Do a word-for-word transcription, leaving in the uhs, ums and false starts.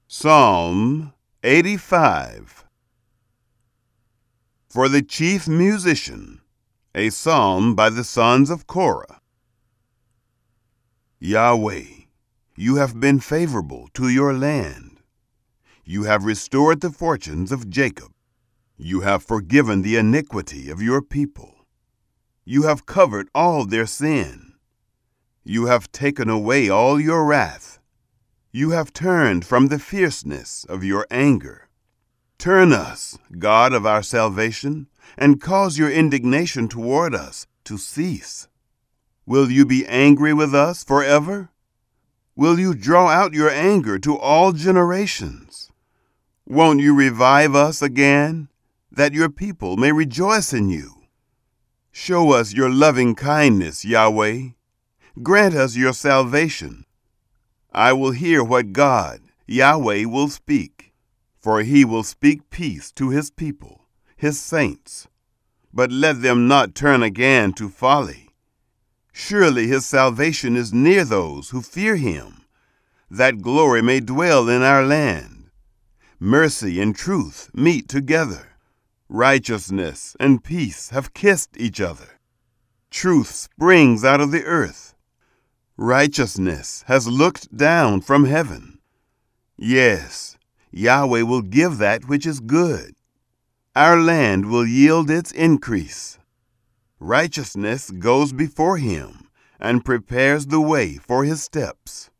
Psalm eighty-five. For the chief musician, a psalm by the sons of Korah. Yahweh, you have been favorable to your land. You have restored the fortunes of Jacob. You have forgiven the iniquity of your people. You have covered all their sin. You have taken away all your wrath. You have turned from the fierceness of your anger. Turn us, God of our salvation, and cause your indignation toward us to cease. Will you be angry with us forever? Will you draw out your anger to all generations? Won't you revive us again, that your people may rejoice in you? Show us your loving kindness, Yahweh. Grant us your salvation. I will hear what God, Yahweh, will speak, for he will speak peace to his people, his saints. But let them not turn again to folly. Surely his salvation is near those who fear him, that glory may dwell in our land. Mercy and truth meet together. Righteousness and peace have kissed each other. Truth springs out of the earth. Righteousness has looked down from heaven. Yes, Yahweh will give that which is good. Our land will yield its increase. Righteousness goes before him and prepares the way for his steps.